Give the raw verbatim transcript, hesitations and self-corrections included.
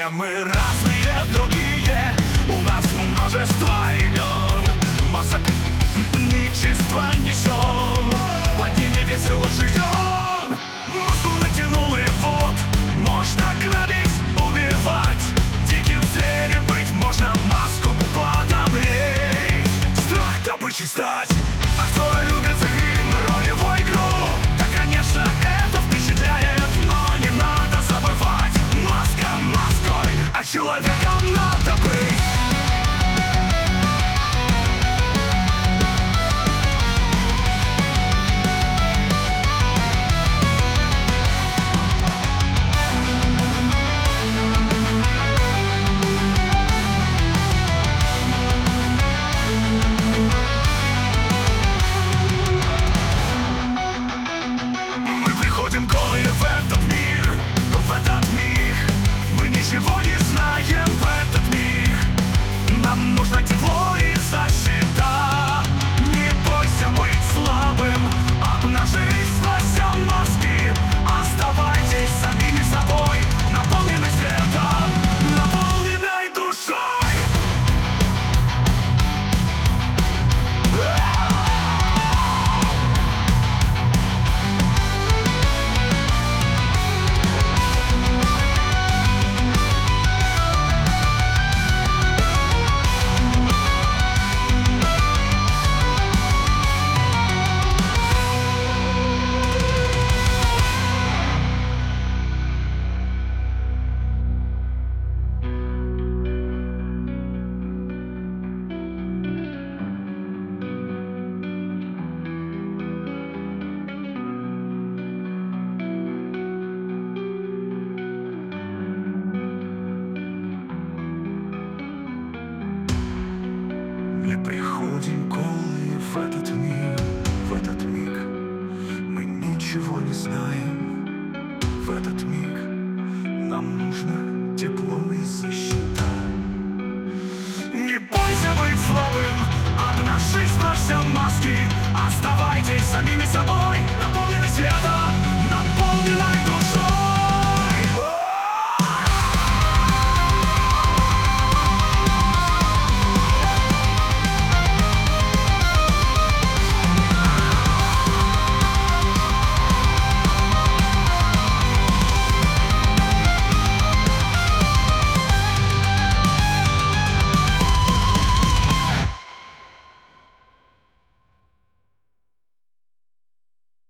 Все мы разные, другие, у нас множество имен. Мошенничество несем, под ними весело живем. Маску натянул и вот, можно грабить, убивать. Диким зверем быть можно, маску подобреть. Страх добычей стать, а кто любит им ролевую игру, да, конечно, это впечатляет. Но не надо забывать, маска маской, а человеком надо быть. Голые в этот мир, в этот миг мы ничего не знаем в этот миг. Нам нужно тепло и защита. Не бойся быть слабым, обнажись, нося маски. Оставайтесь самими собой, наполненной светом, наполненной душой. Мы приходим голые в этот мир, в этот миг мы ничего не знаем. В этот миг нам нужно тепло и защита. Не бойся быть слабым, обнажись, нося маски. Оставайтесь самими собой,